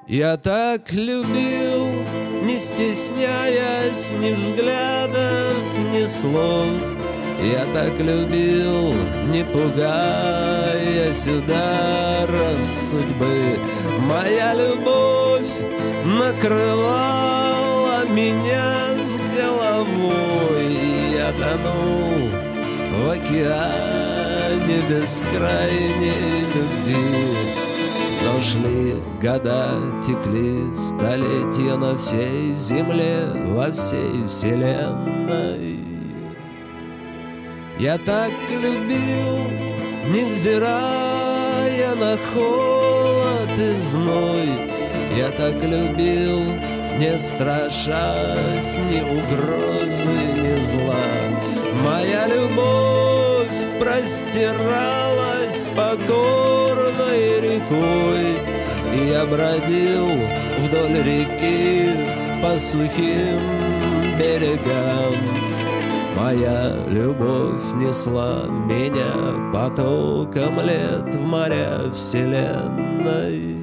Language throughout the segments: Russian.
Я так любил, не стесняясь ни взглядов, ни слов. Я так любил, не пугаясь ударов судьбы. Моя любовь накрывала меня с головой, и я тонул в океане бескрайней любви. Но шли года, текли столетия на всей земле, во всей вселенной. Я так любил, невзирая на холод и зной. Я так любил, не страшась ни угрозы, ни зла. Моя любовь простиралась покорной рекой, и я бродил вдоль реки по сухим берегам. Моя любовь несла меня потоком лет в моря вселенной.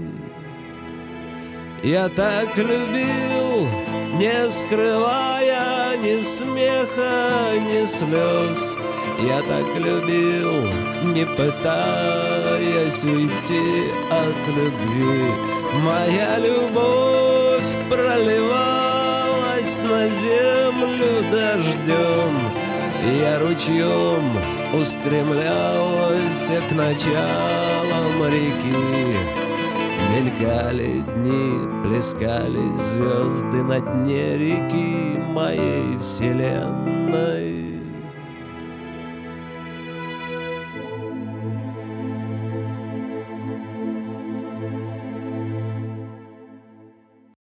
Я так любил, не скрывая ни смеха, ни слез. Я так любил, не пытаясь уйти от любви. Моя любовь проливалась на землю дождем, и я ручьем устремлялся к началам реки. Мелькали дни, плескались звезды на дне реки моей вселенной.